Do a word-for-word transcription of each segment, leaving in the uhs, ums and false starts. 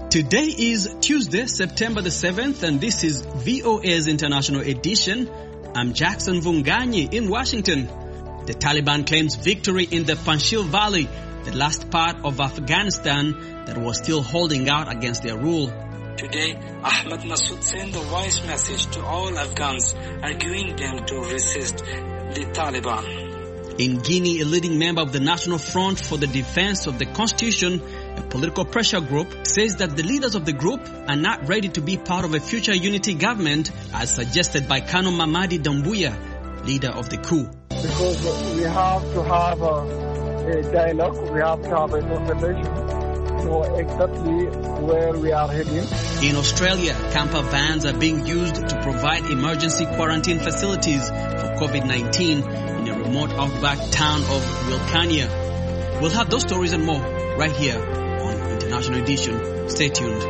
Today is Tuesday, September the seventh, and this is V O A's International Edition. I'm Jackson Vunganyi in Washington. The Taliban claims victory in the Panjshir Valley, the last part of Afghanistan that was still holding out against their rule. Today, Ahmad Massoud sent a voice message to all Afghans, arguing them to resist the Taliban. In Guinea, a leading member of the National Front for the Defense of the Constitution, a political pressure group, says that the leaders of the group are not ready to be part of a future unity government as suggested by Colonel Mamadi Doumbouya, leader of the coup. Because we have to have a, a dialogue, we have to have a conversation to know exactly where we are heading. In Australia, camper vans are being used to provide emergency quarantine facilities for COVID nineteen in a remote outback town of Wilcannia. We'll have those stories and more right here on International Edition. Stay tuned.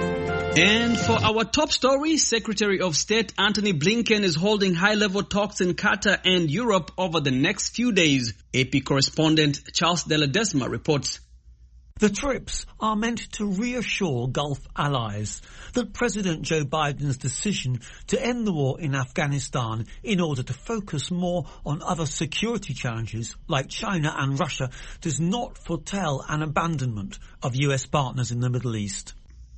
And for our top story, Secretary of State Antony Blinken is holding high-level talks in Qatar and Europe over the next few days. A P correspondent Charles De La Desma reports. The trips are meant to reassure Gulf allies that President Joe Biden's decision to end the war in Afghanistan in order to focus more on other security challenges like China and Russia does not foretell an abandonment of U S partners in the Middle East.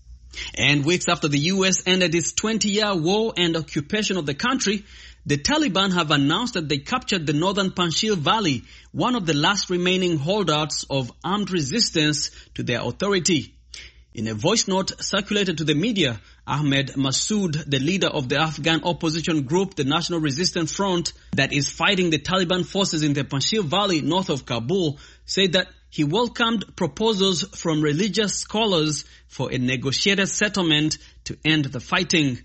And weeks after the U S ended its twenty-year war and occupation of the country, the Taliban have announced that they captured the northern Panjshir Valley, one of the last remaining holdouts of armed resistance to their authority. In a voice note circulated to the media, Ahmad Massoud, the leader of the Afghan opposition group, the National Resistance Front, that is fighting the Taliban forces in the Panjshir Valley north of Kabul, said that he welcomed proposals from religious scholars for a negotiated settlement to end the fighting.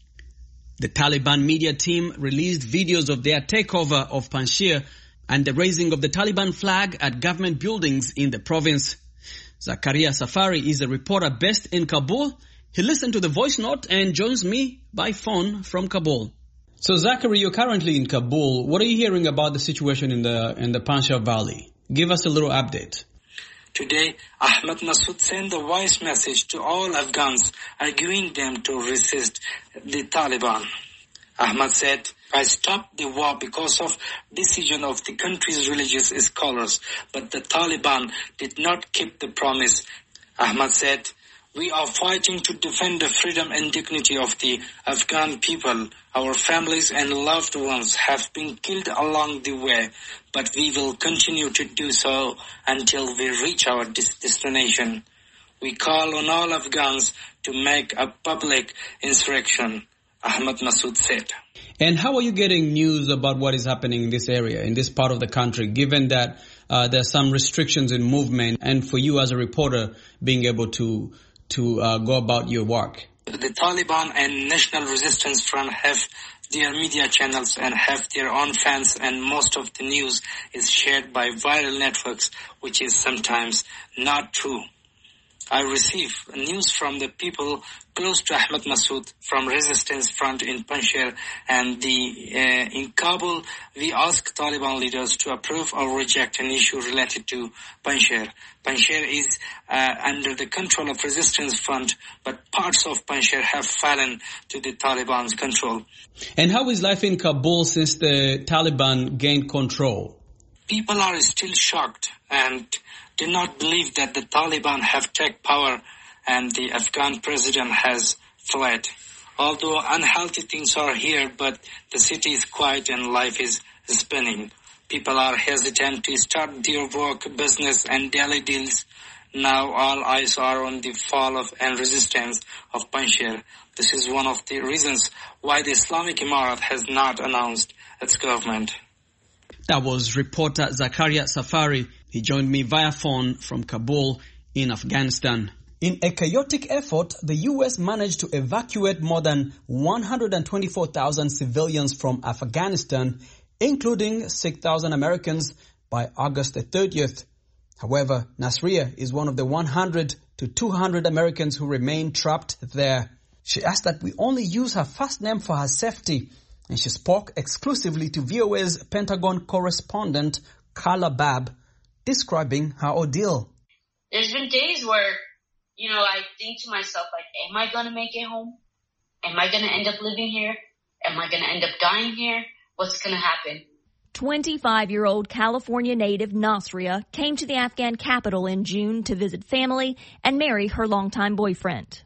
The Taliban media team released videos of their takeover of Panjshir and the raising of the Taliban flag at government buildings in the province. Zakaria Safari is a reporter based in Kabul. He listened to the voice note and joins me by phone from Kabul. So Zachary, you're currently in Kabul. What are you hearing about the situation in the in the Panjshir Valley? Give us a little update. Today, Ahmad Massoud sent a voice message to all Afghans, arguing them to resist the Taliban. Ahmad said, I stopped the war because of decision of the country's religious scholars, but the Taliban did not keep the promise. Ahmad said, we are fighting to defend the freedom and dignity of the Afghan people. Our families and loved ones have been killed along the way, but we will continue to do so until we reach our destination. We call on all Afghans to make a public insurrection, Ahmad Massoud said. And how are you getting news about what is happening in this area, in this part of the country, given that uh, there are some restrictions in movement, and for you as a reporter being able to to uh, go about your work? The Taliban and National Resistance Front have their media channels and have their own fans, and most of the news is shared by viral networks, which is sometimes not true. I receive news from the people close to Ahmad Massoud from Resistance Front in Panjshir and the uh, in Kabul. We ask Taliban leaders to approve or reject an issue related to Panjshir. Panjshir is uh, under the control of Resistance Front, but parts of Panjshir have fallen to the Taliban's control. And how is life in Kabul since the Taliban gained control? People are still shocked and do not believe that the Taliban have taken power and the Afghan president has fled. Although unhealthy things are here, but the city is quiet and life is spinning. People are hesitant to start their work, business and daily deals. Now all eyes are on the fall of and resistance of Panjshir. This is one of the reasons why the Islamic Emirat has not announced its government. That was reporter Zakaria Safari. He joined me via phone from Kabul in Afghanistan. In a chaotic effort, the U S managed to evacuate more than one hundred twenty-four thousand civilians from Afghanistan, including six thousand Americans, by August the thirtieth. However, Nasriya is one of the one hundred to two hundred Americans who remain trapped there. She asked that we only use her first name for her safety, and she spoke exclusively to V O A's Pentagon correspondent, Carla Babb, describing her ordeal. There's been days where you know, I think to myself, like, am I going to make it home? Am I going to end up living here? Am I going to end up dying here? What's going to happen? twenty-five-year-old California native Nasria came to the Afghan capital in June to visit family and marry her longtime boyfriend.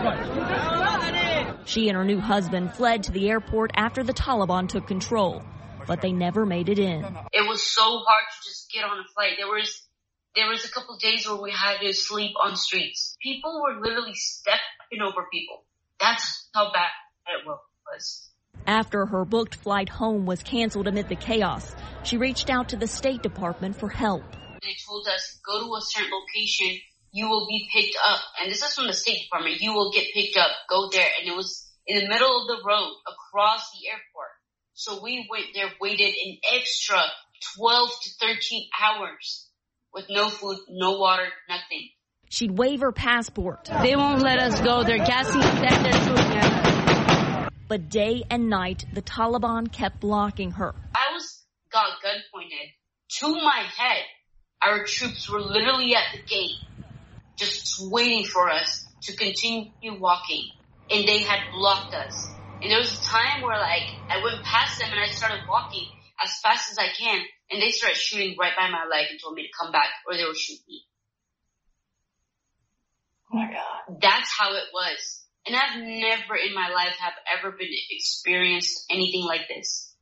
She and her new husband fled to the airport after the Taliban took control, but they never made it in. It was so hard to just get on a flight. There was there was a couple of days where we had to sleep on streets. People were literally stepping over people. That's how bad it was. After her booked flight home was canceled amid the chaos, she reached out to the State Department for help. They told us, go to a certain location, you will be picked up. And this is from the State Department. You will get picked up. Go there. And it was in the middle of the road across the airport. So we went there, waited an extra twelve to thirteen hours with no food, no water, nothing. She'd wave her passport. They won't let us go. They're gassing us down. They're shooting at us. But day and night, the Taliban kept blocking her. I was got gun pointed to my head. Our troops were literally at the gate, just waiting for us to continue walking. And they had blocked us. And there was a time where, like, I went past them and I started walking as fast as I can. And they started shooting right by my leg and told me to come back or they would shoot me. Oh my God. That's how it was. And I've never in my life have ever been experienced anything like this.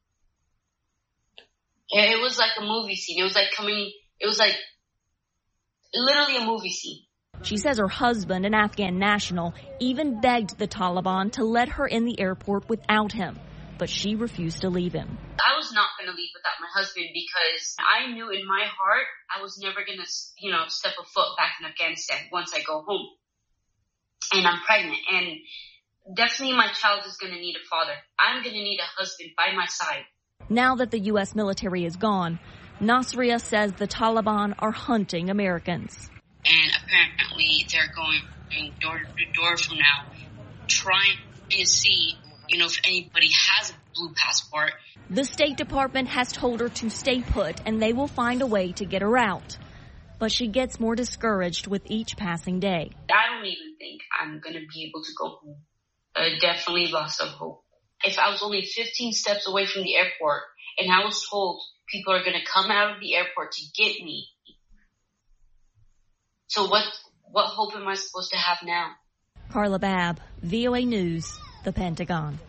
It was like a movie scene. It was like coming, it was like literally a movie scene. She says her husband, an Afghan national, even begged the Taliban to let her in the airport without him, but she refused to leave him. I was not going to leave without my husband because I knew in my heart I was never going to, you know, step a foot back in Afghanistan once I go home. And I'm pregnant, and definitely my child is going to need a father. I'm going to need a husband by my side. Now that the U S military is gone, Nasria says the Taliban are hunting Americans. And apparently they're going door to door from now, trying to see, you know, if anybody has a blue passport. The State Department has told her to stay put, and they will find a way to get her out. But she gets more discouraged with each passing day. I don't even think I'm going to be able to go home. I definitely lost some hope. If I was only fifteen steps away from the airport and I was told people are going to come out of the airport to get me, so what what hope am I supposed to have now? Carla Babb, V O A News, The Pentagon.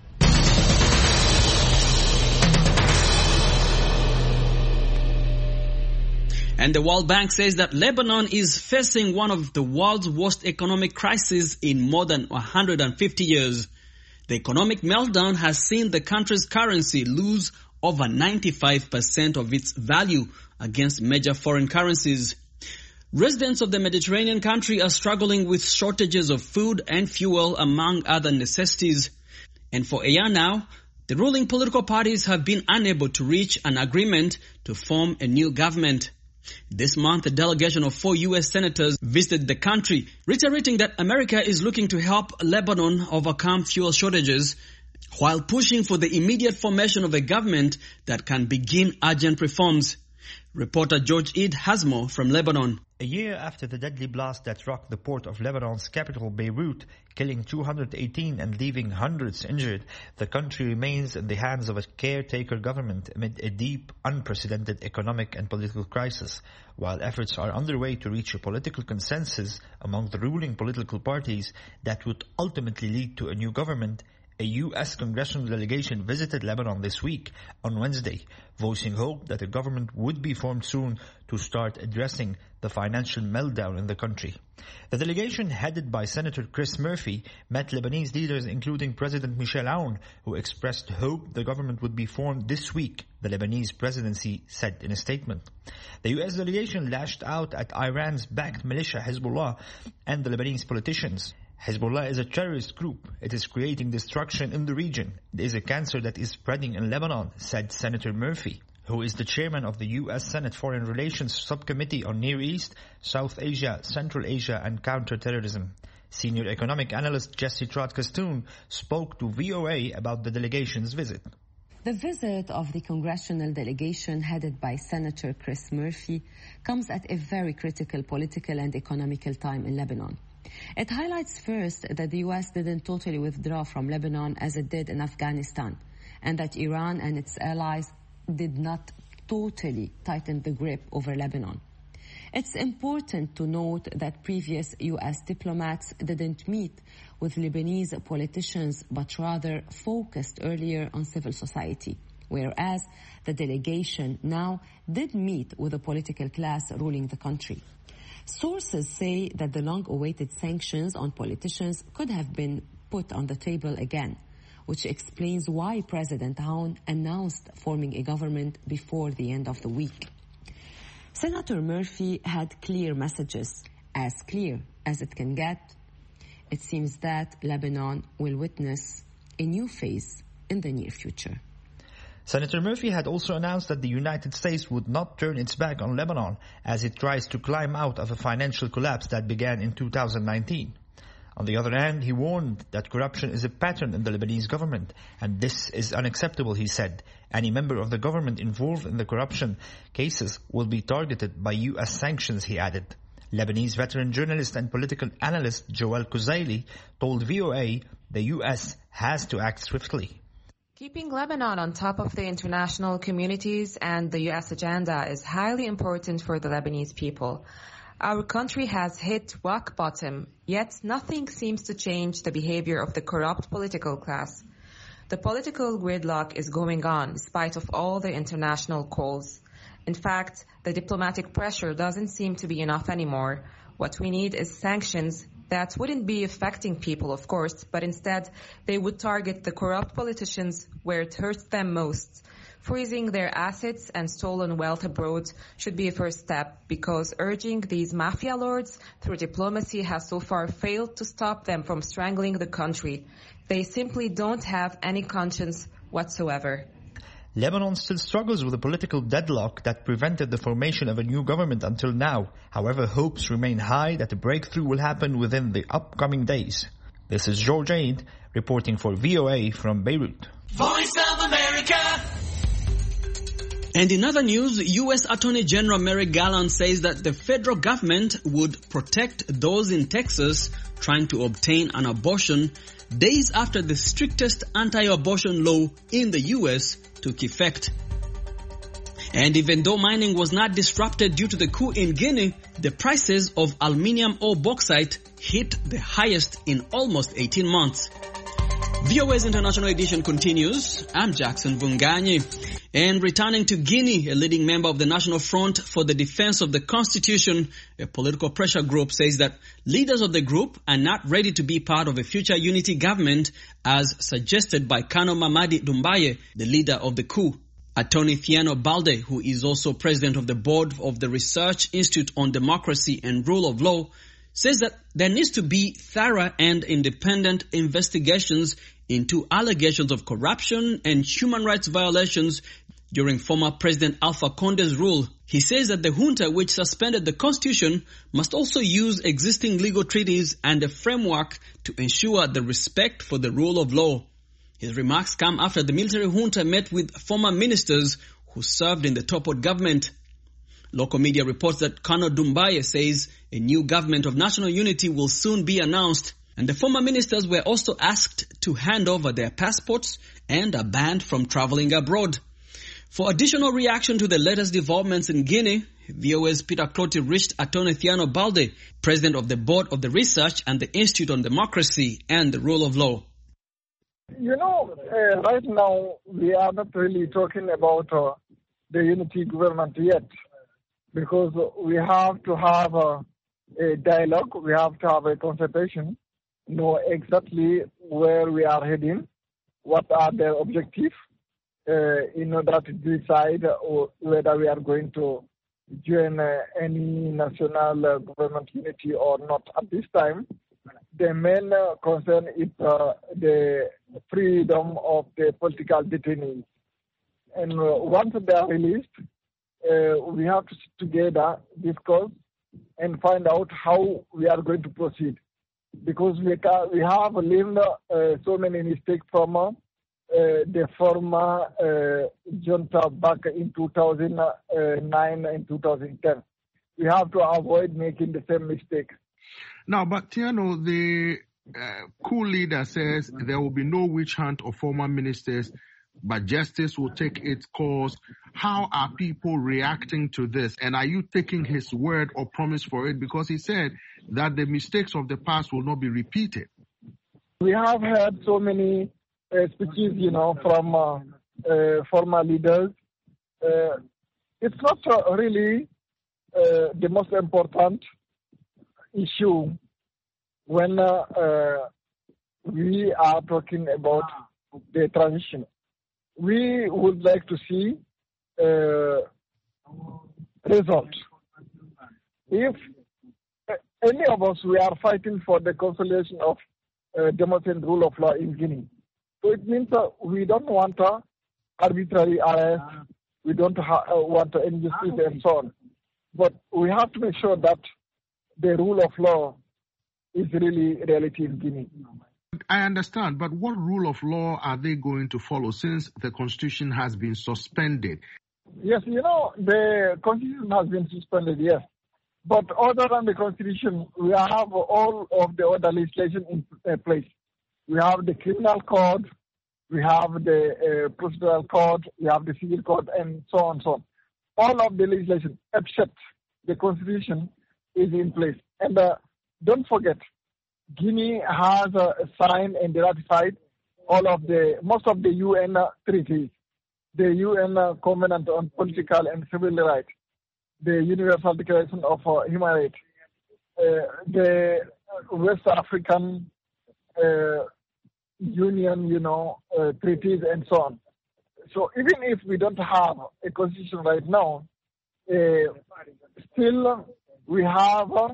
And the World Bank says that Lebanon is facing one of the world's worst economic crises in more than one hundred fifty years. The economic meltdown has seen the country's currency lose over ninety-five percent of its value against major foreign currencies. Residents of the Mediterranean country are struggling with shortages of food and fuel, among other necessities. And for a year now, the ruling political parties have been unable to reach an agreement to form a new government. This month, a delegation of four U S senators visited the country, reiterating that America is looking to help Lebanon overcome fuel shortages, while pushing for the immediate formation of a government that can begin urgent reforms. Reporter George Eid has more from Lebanon. A year after the deadly blast that rocked the port of Lebanon's capital, Beirut, killing two hundred eighteen and leaving hundreds injured, the country remains in the hands of a caretaker government amid a deep, unprecedented economic and political crisis. While efforts are underway to reach a political consensus among the ruling political parties that would ultimately lead to a new government, a U S congressional delegation visited Lebanon this week on Wednesday, voicing hope that a government would be formed soon to start addressing the financial meltdown in the country. The delegation, headed by Senator Chris Murphy, met Lebanese leaders including President Michel Aoun, who expressed hope the government would be formed this week, the Lebanese presidency said in a statement. The U S delegation lashed out at Iran's backed militia Hezbollah and the Lebanese politicians. Hezbollah is a terrorist group. It is creating destruction in the region. It is a cancer that is spreading in Lebanon, said Senator Murphy, who is the chairman of the U S Senate Foreign Relations Subcommittee on Near East, South Asia, Central Asia and Counterterrorism. Senior economic analyst Jesse Trott-Castoon spoke to V O A about the delegation's visit. The visit of the congressional delegation headed by Senator Chris Murphy comes at a very critical political and economical time in Lebanon. It highlights first that the U S didn't totally withdraw from Lebanon as it did in Afghanistan, and that Iran and its allies did not totally tighten the grip over Lebanon. It's important to note that previous U S diplomats didn't meet with Lebanese politicians, but rather focused earlier on civil society, whereas the delegation now did meet with the political class ruling the country. Sources say that the long-awaited sanctions on politicians could have been put on the table again, which explains why President Aoun announced forming a government before the end of the week. Senator Murphy had clear messages, as clear as it can get. It seems that Lebanon will witness a new phase in the near future. Senator Murphy had also announced that the United States would not turn its back on Lebanon as it tries to climb out of a financial collapse that began in two thousand nineteen. On the other hand, he warned that corruption is a pattern in the Lebanese government, and this is unacceptable, he said. Any member of the government involved in the corruption cases will be targeted by U S sanctions, he added. Lebanese veteran journalist and political analyst Joel Kuzaili told V O A the U S has to act swiftly. Keeping Lebanon on top of the international communities and the U S agenda is highly important for the Lebanese people. Our country has hit rock bottom, yet nothing seems to change the behavior of the corrupt political class. The political gridlock is going on despite of all the international calls. In fact, the diplomatic pressure doesn't seem to be enough anymore. What we need is sanctions that wouldn't be affecting people, of course, but instead they would target the corrupt politicians where it hurts them most. Freezing their assets and stolen wealth abroad should be a first step, because urging these mafia lords through diplomacy has so far failed to stop them from strangling the country. They simply don't have any conscience whatsoever. Lebanon still struggles with a political deadlock that prevented the formation of a new government until now. However, hopes remain high that a breakthrough will happen within the upcoming days. This is George Aid reporting for V O A from Beirut. Voice of America. And in other news, U S Attorney General Merrick Garland says that the federal government would protect those in Texas trying to obtain an abortion days after the strictest anti-abortion law in the U S took effect. And even though mining was not disrupted due to the coup in Guinea, the prices of aluminium or bauxite hit the highest in almost eighteen months. V O A's International Edition continues. I'm Jackson Vunganyi. And returning to Guinea, a leading member of the National Front for the Defense of the Constitution, a political pressure group, says that leaders of the group are not ready to be part of a future unity government as suggested by Kano Mamadi Doumbouya, the leader of the coup. Attorney Thiano Balde, who is also president of the board of the Research Institute on Democracy and Rule of Law, says that there needs to be thorough and independent investigations into allegations of corruption and human rights violations during former President Alpha Conde's rule. He says that the junta, which suspended the constitution, must also use existing legal treaties and a framework to ensure the respect for the rule of law. His remarks come after the military junta met with former ministers who served in the Topot government. Local media reports that Kano Doumbouya says a new government of national unity will soon be announced, and the former ministers were also asked to hand over their passports and are banned from traveling abroad. For additional reaction to the latest developments in Guinea, V O A's Peter Clotty reached Attorney Thiano Balde, president of the board of the Research and the Institute on Democracy and the Rule of Law. You know, uh, right now we are not really talking about uh, the unity government yet, because we have to have a, a dialogue, we have to have a consultation, know exactly where we are heading, what are the objectives, uh, in order to decide uh, whether we are going to join uh, any national uh, government unity or not. At this time, the main uh, concern is uh, the freedom of the political detainees. And uh, once they are released, uh, we have to sit together, discuss, and find out how we are going to proceed. Because we can, we have learned uh, so many mistakes from uh, the former uh, junta back in two thousand nine and two thousand ten. We have to avoid making the same mistake. Now, but Tiano, the uh, coup leader says there will be no witch hunt of former ministers, but justice will take its course. How are people reacting to this? And are you taking his word or promise for it? Because he said that the mistakes of the past will not be repeated. We have heard so many uh, speeches, you know, from uh, uh, former leaders. Uh, it's not uh, really uh, the most important issue when uh, uh, we are talking about the transition. We would like to see uh, results. If uh, any of us, we are fighting for the consolidation of uh, democracy and rule of law in Guinea. So it means uh, we don't want uh, arbitrary arrest, we don't ha- uh, want uh, injustice and so on. But we have to make sure that the rule of law is really reality in Guinea. I understand, but what rule of law are they going to follow since the constitution has been suspended? Yes, you know, the constitution has been suspended, yes. But other than the constitution, we have all of the other legislation in uh, place. We have the criminal code, we have the uh, procedural code, we have the civil code, and so on and so on. All of the legislation, except the constitution, is in place. And uh, don't forget, Guinea has uh, signed and ratified all of the, most of the U N uh, treaties, the U N uh, Covenant on Political and Civil Rights, the Universal Declaration of uh, Human Rights, uh, the West African uh, Union, you know, uh, treaties and so on. So even if we don't have a constitution right now, uh, still we have uh,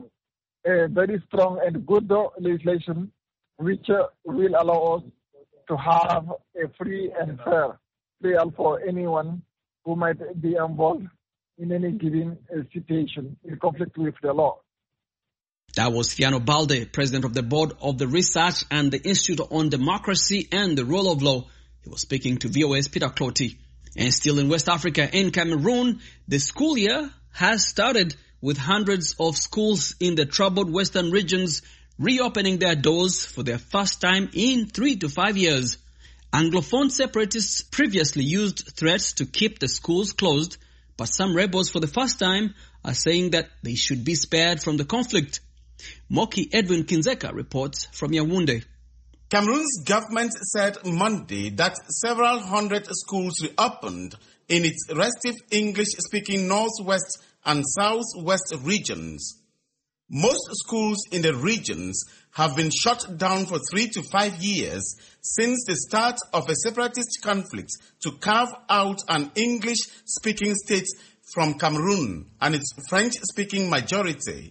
a very strong and good uh, legislation which uh, will allow us to have a free and fair trial for anyone who might be involved in any given uh, situation in conflict with the law. That was Fiano Balde, president of the board of the Research and the Institute on Democracy and the Rule of Law. He was speaking to V O A's Peter Clotty. And still in West Africa, in Cameroon, the school year has started with hundreds of schools in the troubled western regions reopening their doors for their first time in three to five years. Anglophone separatists previously used threats to keep the schools closed, but some rebels for the first time are saying that they should be spared from the conflict. Moki Edwin Kinzeka reports from Yaoundé. Cameroon's government said Monday that several hundred schools reopened in its restive English-speaking northwest and southwest regions. Most schools in the regions have been shut down for three to five years since the start of a separatist conflict to carve out an English-speaking state from Cameroon and its French-speaking majority.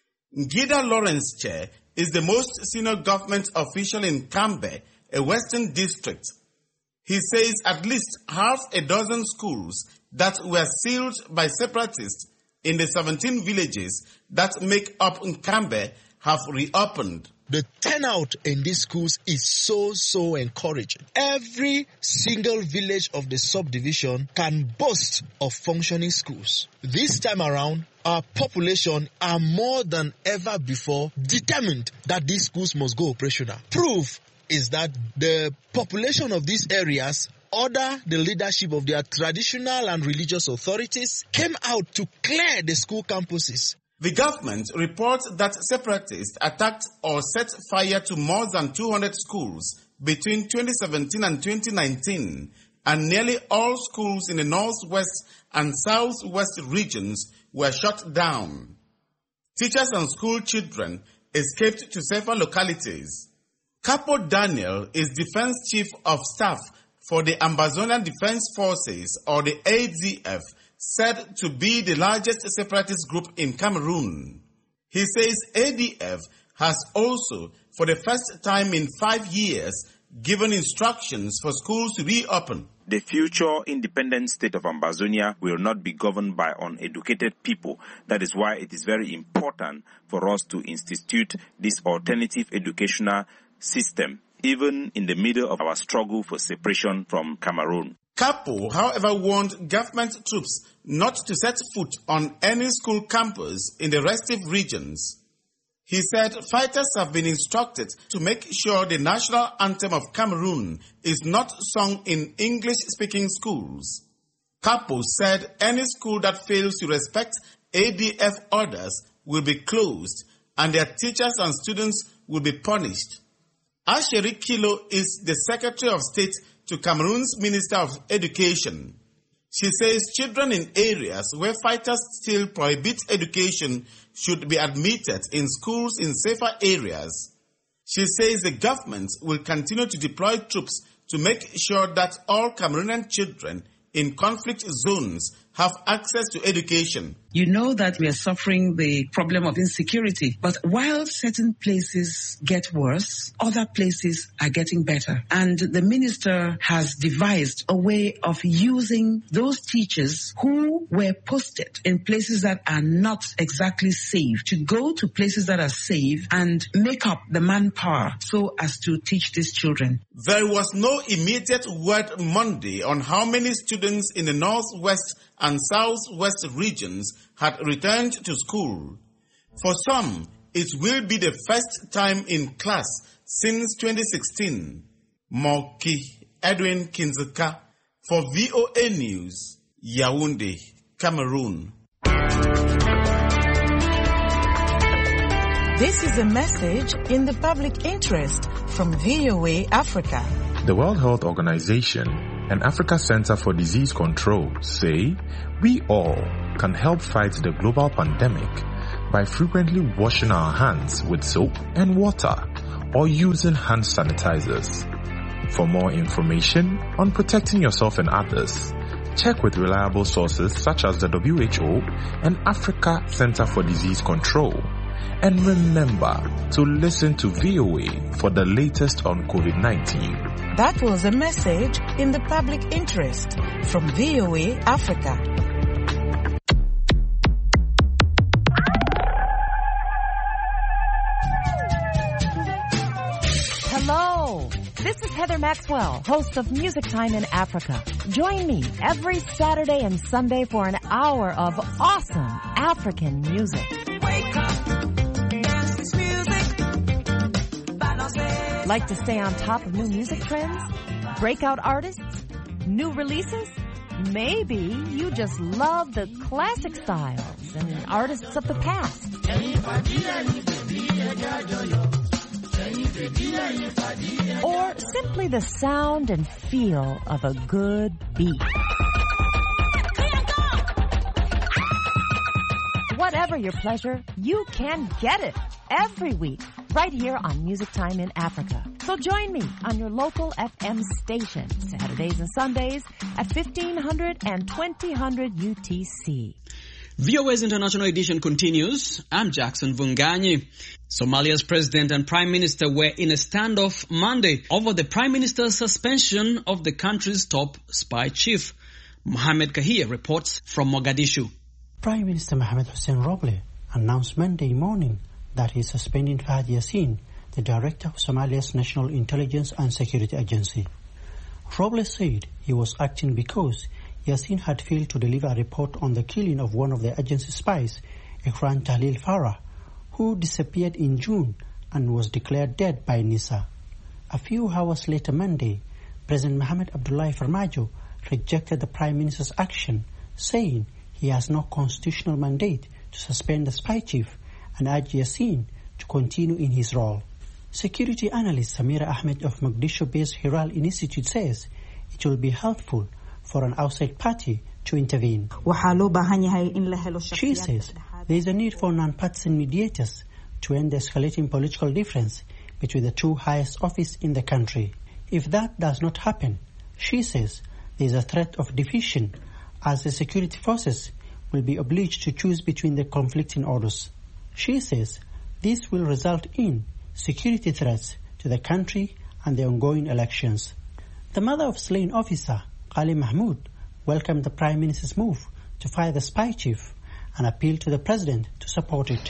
Ngida Lawrence Chair is the most senior government official in Kambe, a western district. He says at least half a dozen schools that were sealed by separatists in the seventeen villages that make up Kambe have reopened. The turnout in these schools is so, so encouraging. Every single village of the subdivision can boast of functioning schools. This time around, our population are more than ever before determined that these schools must go operational. Proof is that the population of these areas, under the leadership of their traditional and religious authorities, came out to clear the school campuses. The government reports that separatists attacked or set fire to more than two hundred schools between twenty seventeen and twenty nineteen, and nearly all schools in the northwest and southwest regions were shut down. Teachers and school children escaped to safer localities. Capo Daniel is Defense Chief of Staff for the Ambazonian Defense Forces, or the A D F, said to be the largest separatist group in Cameroon. He says A D F has also, for the first time in five years, given instructions for schools to reopen. The future independent state of Ambazonia will not be governed by uneducated people. That is why it is very important for us to institute this alternative educational system, even in the middle of our struggle for separation from Cameroon. Capo, however, warned government troops not to set foot on any school campus in the restive regions. He said fighters have been instructed to make sure the national anthem of Cameroon is not sung in English-speaking schools. Capo said any school that fails to respect A D F orders will be closed and their teachers and students will be punished. Asheri Kilo is the Secretary of State to Cameroon's Minister of Education. She says children in areas where fighters still prohibit education should be admitted in schools in safer areas. She says the government will continue to deploy troops to make sure that all Cameroonian children in conflict zones have access to education. You know that we are suffering the problem of insecurity, but while certain places get worse, other places are getting better. And the minister has devised a way of using those teachers who were posted in places that are not exactly safe to go to places that are safe and make up the manpower so as to teach these children. There was no immediate word Monday on how many students in the northwest and southwest regions had returned to school. For some, it will be the first time in class since twenty sixteen. Moki Edwin Kinzeka for V O A News, Yaoundé, Cameroon. This is a message in the public interest from V O A Africa. The World Health Organization and Africa Center for Disease Control say we all can help fight the global pandemic by frequently washing our hands with soap and water or using hand sanitizers. For more information on protecting yourself and others, check with reliable sources such as the W H O and Africa Center for Disease Control. And remember to listen to V O A for the latest on COVID nineteen. That was a message in the public interest from V O A Africa. Hello, this is Heather Maxwell, host of Music Time in Africa. Join me every Saturday and Sunday for an hour of awesome African music. Wake up, dance this music, balance. Like to stay on top of new music trends? Breakout artists? New releases? Maybe you just love the classic styles and artists of the past. Or simply the sound and feel of a good beat. Whatever your pleasure, you can get it every week right here on Music Time in Africa. So join me on your local F M station, Saturdays and Sundays at fifteen hundred and twenty hundred U T C. V O A's International Edition continues. I'm Jackson Vunganyi. Somalia's president and prime minister were in a standoff Monday over the prime minister's suspension of the country's top spy chief. Mohamed Kahir reports from Mogadishu. Prime Minister Mohamed Hussein Roble announced Monday morning that he is suspending Fahad Yassin, the director of Somalia's National Intelligence and Security Agency. Roble said he was acting because Yassin had failed to deliver a report on the killing of one of the agency spies, Ikran Tahlil Farah, who disappeared in June and was declared dead by NISA. A few hours later Monday, President Mohamed Abdullahi Farmajo rejected the Prime Minister's action, saying he has no constitutional mandate to suspend the spy chief and urged Yassin to continue in his role. Security analyst Samira Ahmed of Mogadishu-based Hiral Institute says it will be helpful for an outside party to intervene. She says there is a need for non-partisan mediators to end the escalating political difference between the two highest offices in the country. If that does not happen, she says there is a threat of division as the security forces will be obliged to choose between the conflicting orders. She says this will result in security threats to the country and the ongoing elections. The mother of slain officer, Qali Mahmoud, welcomed the Prime Minister's move to fire the spy chief and appealed to the President to support it.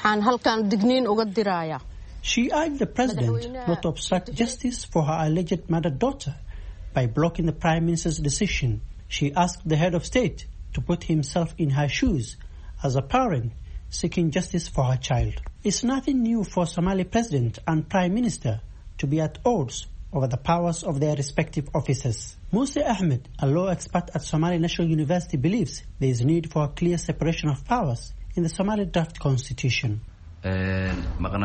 She urged the President not to obstruct justice for her alleged murdered daughter by blocking the Prime Minister's decision. She asked the head of state to put himself in her shoes. As a parent, seeking justice for her child. It's nothing new for Somali President and Prime Minister to be at odds over the powers of their respective offices. Musa Ahmed, a law expert at Somali National University, believes there is need for a clear separation of powers in the Somali draft constitution. He says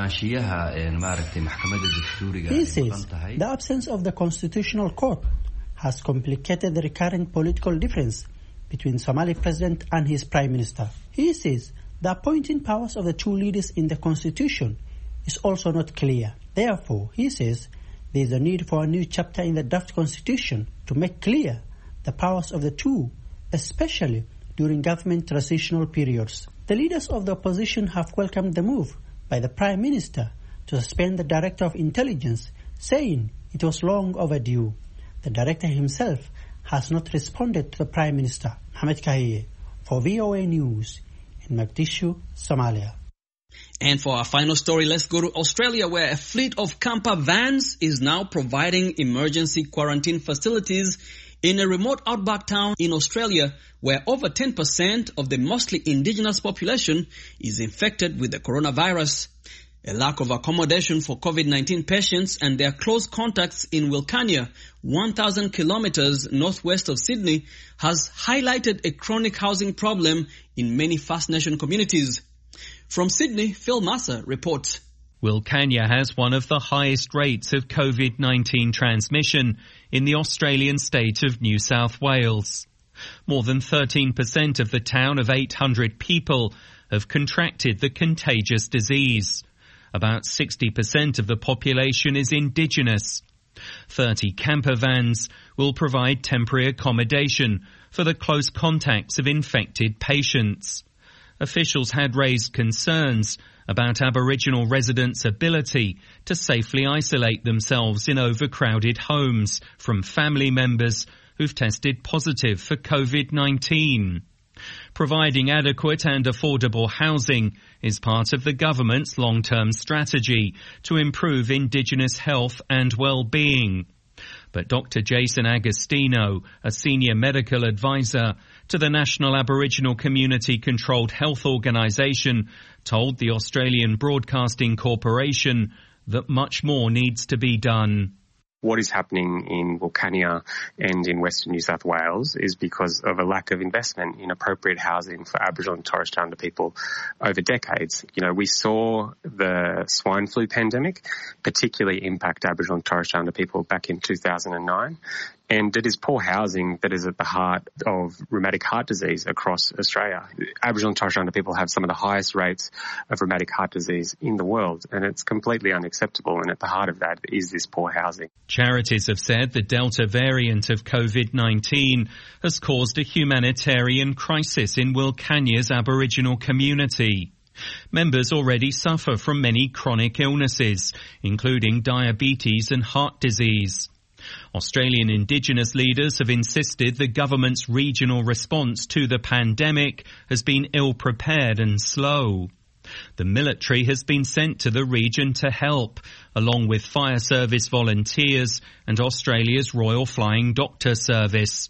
the absence of the constitutional court has complicated the recurrent political difference between Somali president and his prime minister. He says the appointing powers of the two leaders in the constitution is also not clear. Therefore, he says there is a need for a new chapter in the draft constitution to make clear the powers of the two, especially during government transitional periods. The leaders of the opposition have welcomed the move by the Prime Minister to suspend the Director of Intelligence, saying it was long overdue. The Director himself has not responded to the Prime Minister. Mohamed Kahiye for V O A News in Mogadishu, Somalia. And for our final story, let's go to Australia, where a fleet of camper vans is now providing emergency quarantine facilities in a remote outback town in Australia, where over ten percent of the mostly indigenous population is infected with the coronavirus. A lack of accommodation for COVID nineteen patients and their close contacts in Wilcannia, one thousand kilometers northwest of Sydney, has highlighted a chronic housing problem in many First Nation communities. From Sydney, Phil Massa reports. Wilcannia has one of the highest rates of COVID nineteen transmission in the Australian state of New South Wales. More than thirteen percent of the town of eight hundred people have contracted the contagious disease. About sixty percent of the population is Indigenous. thirty camper vans will provide temporary accommodation for the close contacts of infected patients. Officials had raised concerns about Aboriginal residents' ability to safely isolate themselves in overcrowded homes from family members who've tested positive for COVID nineteen. Providing adequate and affordable housing is part of the government's long-term strategy to improve Indigenous health and well-being. But Doctor Jason Agostino, a senior medical advisor to the National Aboriginal Community Controlled Health Organisation, told the Australian Broadcasting Corporation that much more needs to be done. What is happening in Wilcannia and in Western New South Wales is because of a lack of investment in appropriate housing for Aboriginal and Torres Strait Islander people over decades. You know, we saw the swine flu pandemic particularly impact Aboriginal and Torres Strait Islander people back in two thousand nine. And it is poor housing that is at the heart of rheumatic heart disease across Australia. Aboriginal and Torres Strait Islander people have some of the highest rates of rheumatic heart disease in the world, and it's completely unacceptable. And at the heart of that is this poor housing. Charities have said the Delta variant of COVID nineteen has caused a humanitarian crisis in Wilcannia's Aboriginal community. Members already suffer from many chronic illnesses, including diabetes and heart disease. Australian Indigenous leaders have insisted the government's regional response to the pandemic has been ill-prepared and slow. The military has been sent to the region to help, along with fire service volunteers and Australia's Royal Flying Doctor Service.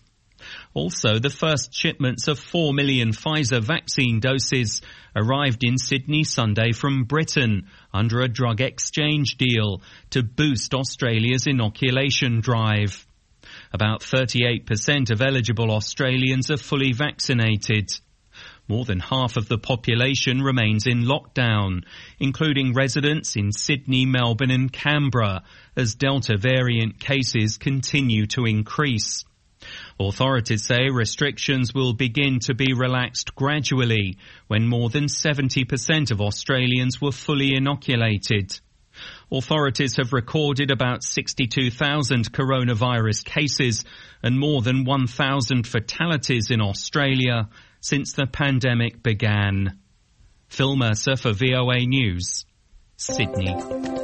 Also, the first shipments of four million Pfizer vaccine doses arrived in Sydney Sunday from Britain under a drug exchange deal to boost Australia's inoculation drive. About thirty-eight percent of eligible Australians are fully vaccinated. More than half of the population remains in lockdown, including residents in Sydney, Melbourne and Canberra, as Delta variant cases continue to increase. Authorities say restrictions will begin to be relaxed gradually when more than seventy percent of Australians were fully inoculated. Authorities have recorded about sixty-two thousand coronavirus cases and more than one thousand fatalities in Australia since the pandemic began. Phil Mercer for V O A News, Sydney.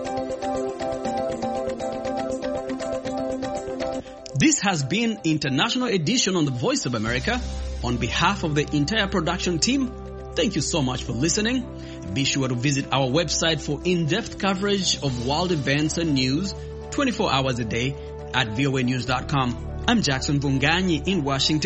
This has been International Edition on the Voice of America. On behalf of the entire production team, thank you so much for listening. Be sure to visit our website for in-depth coverage of world events and news twenty-four hours a day at V O A news dot com. I'm Jackson Vunganyi in Washington.